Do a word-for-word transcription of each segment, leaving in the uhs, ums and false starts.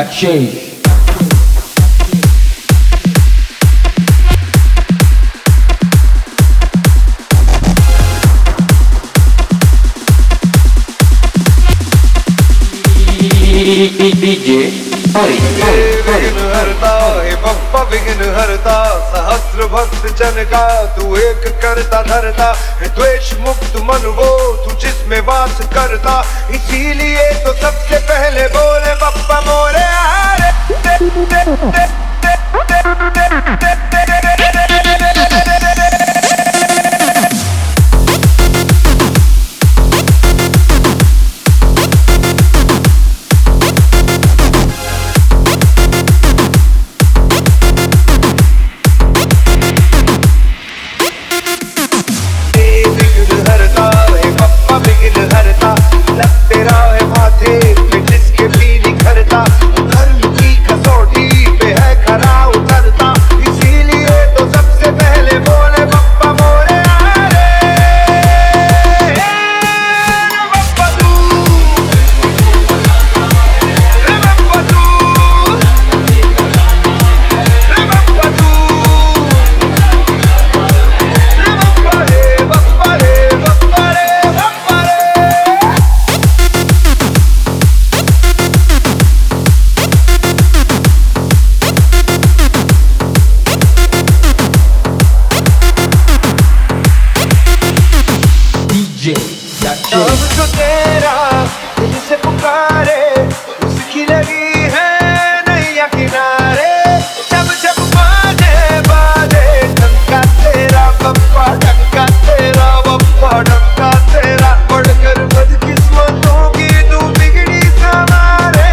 da change. D J Hari विघ्न हरता हे बप्पा विघ्न हरता सहस्र भक्त जन का तू एक करता धरता हे द्वेष मुक्त मन वो तू जिसमें वास करता इसीलिए तो सबसे पहले बोले बप्पा मोरे आरे अब जो तेरा दिल से पुकारे उसकी लगी है नैया किनारे जब जब बाजे बाजे डंका तेरा बप्पा डंका तेरा बप्पा डंका तेरा बढ़कर बदकिस्मतों की तू बिगड़ी संवारे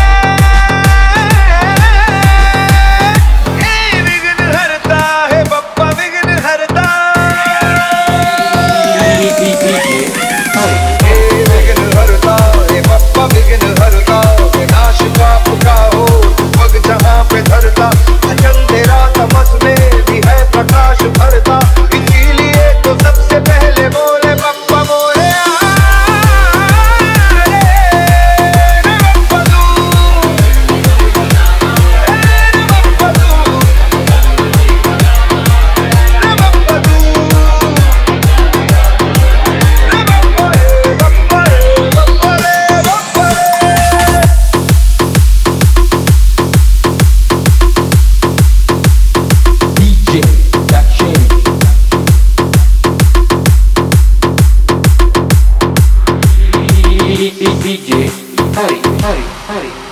ये विघ्न हरता है बप्पा विघ्न हरता विघ्न हरता विनाश पाप का हो पग जहाँ पे धरता अचल तेरा तमस में भी है प्रकाश भरता इसीलिए तो सबसे पहले बोले बप्पा मोरे D J हरि हरि हरि